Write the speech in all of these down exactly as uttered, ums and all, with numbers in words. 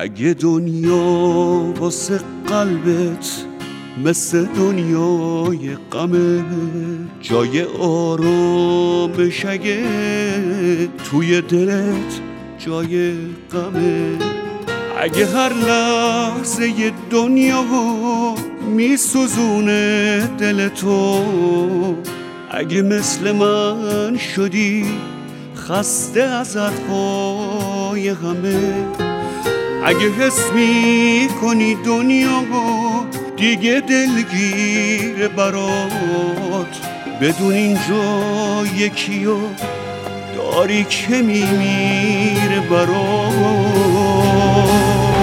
اگه دنیا واسه قلبت مثل دنیای غمه، جای آرامش اگه توی دلت جای غمه، اگه هر لحظه ی دنیا میسوزونه دل تو، اگه مثل من شدی خسته از حرفای همه، اگه حس میکنی دنیا دیگه دلگیر برات، بدون اینجا یکیو داری که میمیره برات.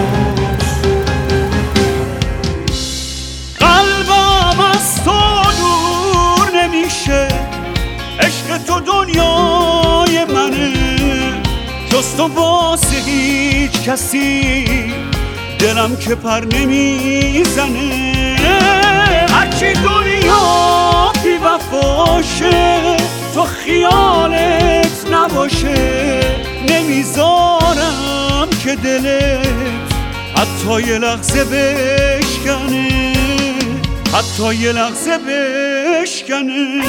قلبم از تو دور نمیشه، عشق تو دنیای منه، جز تو واسه هیچ کسی دلم که پر نمیزنه، هرچی دنیا بی وفاشه تو خیالت نباشه، نمیذارم که دلت حتی یه لحظه بشکنه، حتی یه لحظه بشکنه.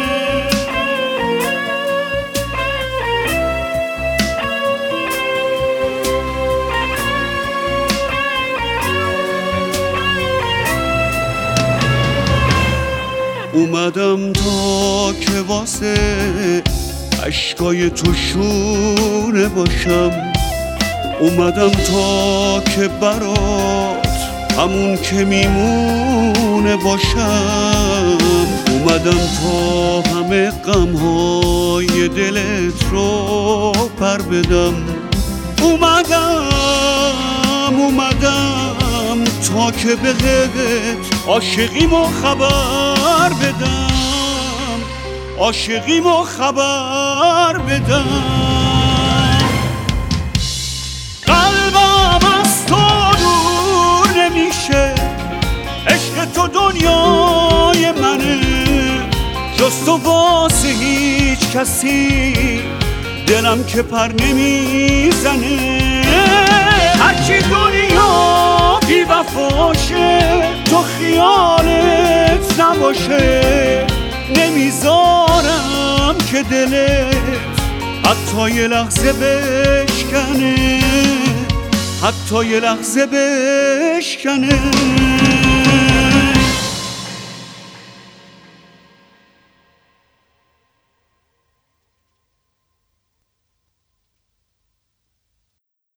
اومدم تا که واسه اشکای تو شونه باشم، اومدم تا که برات همون که میمونه باشم، اومدم تا همه غمهای دلت رو پر بدم، اومدم اومدم تا که بهت عاشقیمو خبر بدم، عاشقیمو خبر بدم. قلبم از تو دور نمیشه، عشق تو دنیای منه، جز تو واسه هیچ کسی دلم که پر نمیزنه، هرچی دنیا بی وفاشه تو خیالت نباشه، نمیذارم که دلت حتی یه لحظه بشکنه، حتی یه لحظه بشکنه.